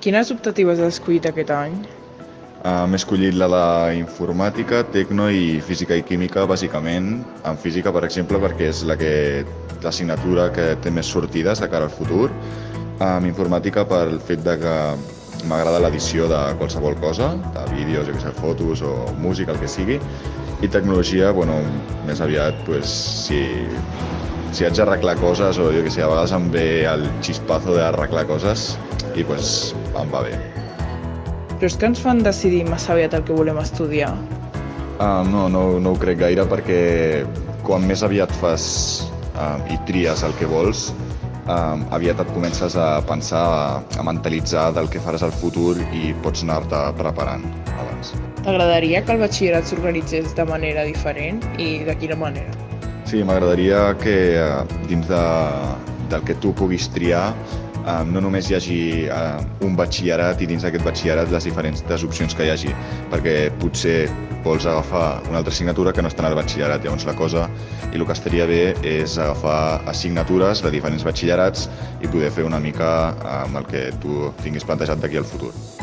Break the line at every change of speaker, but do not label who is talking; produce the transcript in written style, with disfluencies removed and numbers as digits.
Quines optatives has escollit aquest any?
M'he escollit la d'informàtica, tecno i física i química, bàsicament. En física, per exemple, perquè és l'assignatura que té més sortides de cara al futur. En informàtica pel fet de que m'agrada l'edició de qualsevol cosa, de vídeos, jo què sé, fotos o música, el que sigui. I tecnologia, més aviat, si haig d'arreglar coses o jo què sé, a vegades em ve el xispazo d'arreglar coses i em va bé.
Creus que ens fan decidir massa aviat el que volem estudiar?
No ho crec gaire, perquè quan més aviat fas i tries el que vols, aviat et comences a pensar, a mentalitzar del que faràs al futur i pots anar-te preparant abans.
T'agradaria que el batxillerat s'organitzés de manera diferent i de quina manera?
Sí, m'agradaria que dins del que tu puguis triar no només hi hagi un batxillerat i dins d'aquest batxillerat les diferents opcions que hi hagi, perquè potser vols agafar una altra assignatura que no està en el batxillerat. Llavors la cosa i el que estaria bé és agafar assignatures de diferents batxillerats i poder fer una mica amb el que tu tinguis plantejat d'aquí al futur.